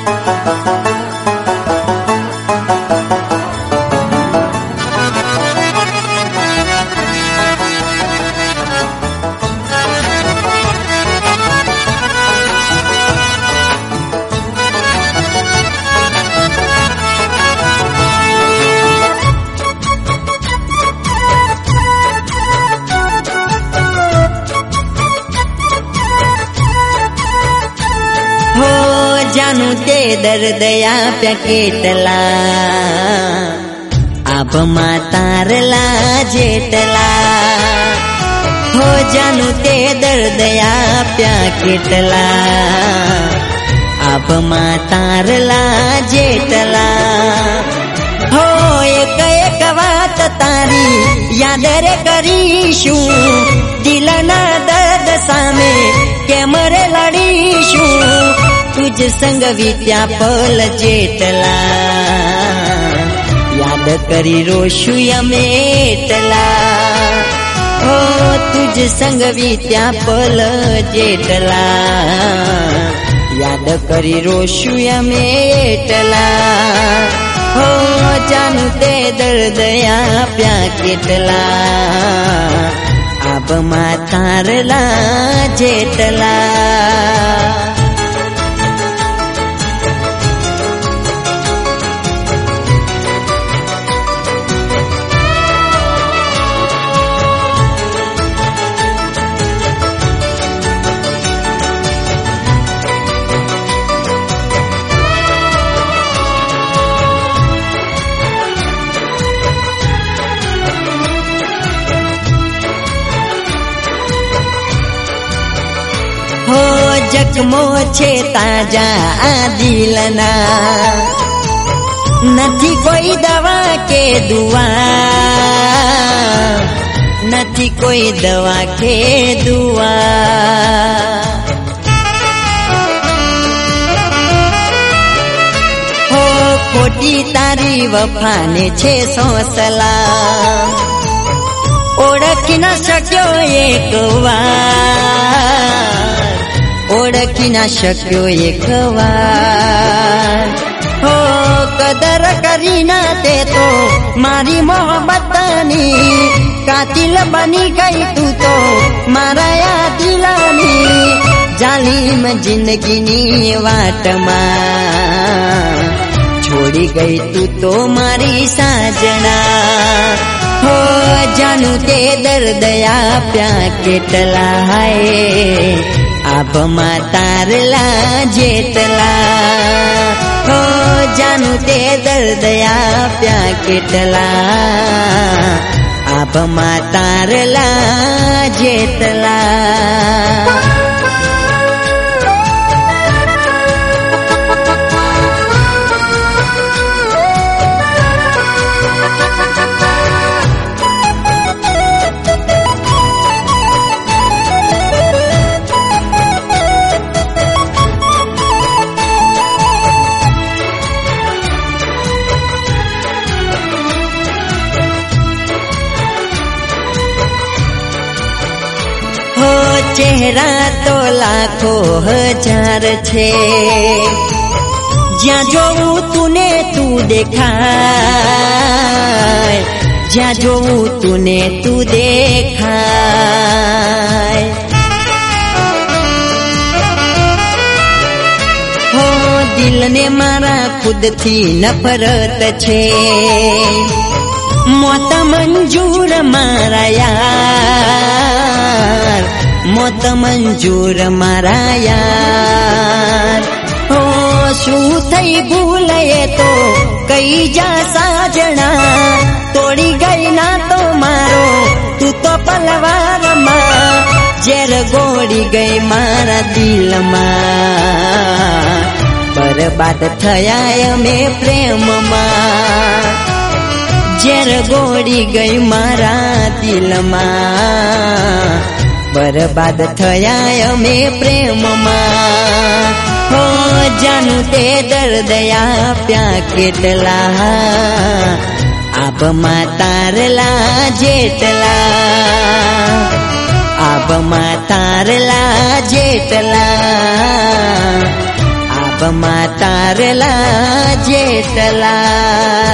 जानू ते दर्द आप्या केटला आप म्हातारला जेटला हो जानू ते दर्द आप्या केटला आप म्हातारला जेटला हो एक एक बात तारी याद रे करीशू दिलना दर्द सामे केम रे लड़ीशू तुझ संग वीत्या पल जेटला याद करी रोशु यमेटला हो तुझ संग वीत्या पल जेटला याद करी रोशु यमेटला हो जानू ते दर्द आप्या केटला अब म्हातारला जेटला हो जख्मो छे ताजा दिलना नथी कोई दवा के दुआ नथी कोई दवा के दुआ हो खोटी तारी वफाने छे सोसला ओळखी न शक्यो एक वार ओळखी न शक्यो एक वार हो कदर करी ना ते तो मारी मोहब्बतनी कातिल बनी गई तू तो मारा या दिलानी जालिम जिंदगीनी वाटमा छोड़ी गई तू तो मारी साजना हो जानू ते दर्द आप्या केटला है आप म्हातारला जेटला हो जानू ते दर्द आप्या केटला आप म्हातारला जेटला चेहरा तो लाखों हजार छे ज्या जोऊ तूने तू देखा ज्या जोऊ तूने तू देखा हो दिल ने मारा खुद थी नफरत छे मौत मंजूर मारा यार मौत मंजूर मारा यार हो शू थई भूले तो कई जा साजना तोड़ी गई ना तो मारो तू तो पलवार मां जेर गोड़ी गई मारा दिल मां बर्बाद थया में प्रेम मां जेर गोड़ी गई मारा दिल मां बर्बाद थया में प्रेम मां हो जानू ते दर्द आप्या केटला आप म्हातारला जेटला आप म्हातारला जेटला आप બાપમાં તારેલા જેટલા